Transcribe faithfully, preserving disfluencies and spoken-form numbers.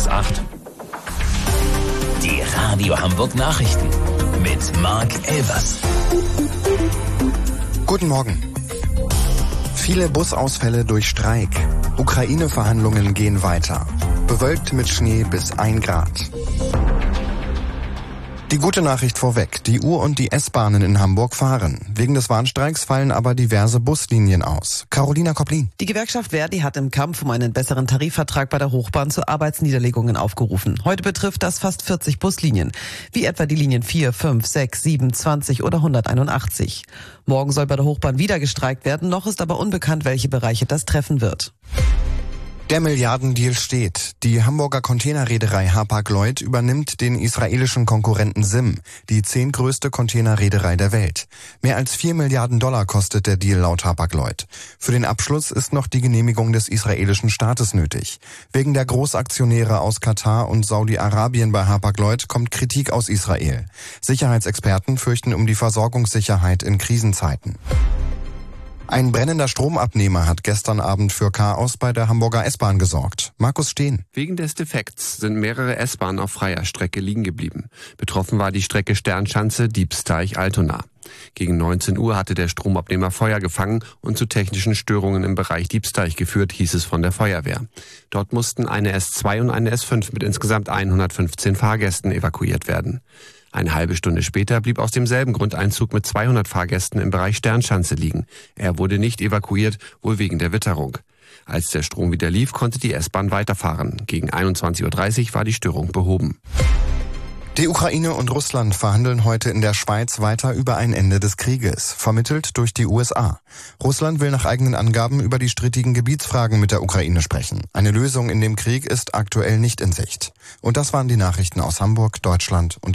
acht. Die Radio Hamburg Nachrichten mit Marc Elvers. Guten Morgen. Viele Busausfälle durch Streik. Ukraine-Verhandlungen gehen weiter. Bewölkt mit Schnee bis ein Grad. Die gute Nachricht vorweg. Die U- und die S-Bahnen in Hamburg fahren. Wegen des Warnstreiks fallen aber diverse Buslinien aus. Carolina Koplin. Die Gewerkschaft Verdi hat im Kampf um einen besseren Tarifvertrag bei der Hochbahn zu Arbeitsniederlegungen aufgerufen. Heute betrifft das fast vierzig Buslinien, wie etwa die Linien vier, fünf, sechs, sieben, zwanzig oder hunderteinundachtzig. Morgen soll bei der Hochbahn wieder gestreikt werden, noch ist aber unbekannt, welche Bereiche das treffen wird. Der Milliardendeal steht. Die Hamburger Containerreederei Hapag-Lloyd übernimmt den israelischen Konkurrenten Sim, die zehntgrößte Containerreederei der Welt. Mehr als vier Milliarden Dollar kostet der Deal laut Hapag-Lloyd. Für den Abschluss ist noch die Genehmigung des israelischen Staates nötig. Wegen der Großaktionäre aus Katar und Saudi-Arabien bei Hapag-Lloyd kommt Kritik aus Israel. Sicherheitsexperten fürchten um die Versorgungssicherheit in Krisenzeiten. Ein brennender Stromabnehmer hat gestern Abend für Chaos bei der Hamburger S-Bahn gesorgt. Markus Steen. Wegen des Defekts sind mehrere S-Bahnen auf freier Strecke liegen geblieben. Betroffen war die Strecke Sternschanze-Diebsteich-Altona. Gegen neunzehn Uhr hatte der Stromabnehmer Feuer gefangen und zu technischen Störungen im Bereich Diebsteich geführt, hieß es von der Feuerwehr. Dort mussten eine S zwei und eine S fünf mit insgesamt hundertfünfzehn Fahrgästen evakuiert werden. Eine halbe Stunde später blieb aus demselben Grund ein Zug mit zweihundert Fahrgästen im Bereich Sternschanze liegen. Er wurde nicht evakuiert, wohl wegen der Witterung. Als der Strom wieder lief, konnte die S-Bahn weiterfahren. Gegen einundzwanzig Uhr dreißig war die Störung behoben. Die Ukraine und Russland verhandeln heute in der Schweiz weiter über ein Ende des Krieges, vermittelt durch die U S A. Russland will nach eigenen Angaben über die strittigen Gebietsfragen mit der Ukraine sprechen. Eine Lösung in dem Krieg ist aktuell nicht in Sicht. Und das waren die Nachrichten aus Hamburg, Deutschland und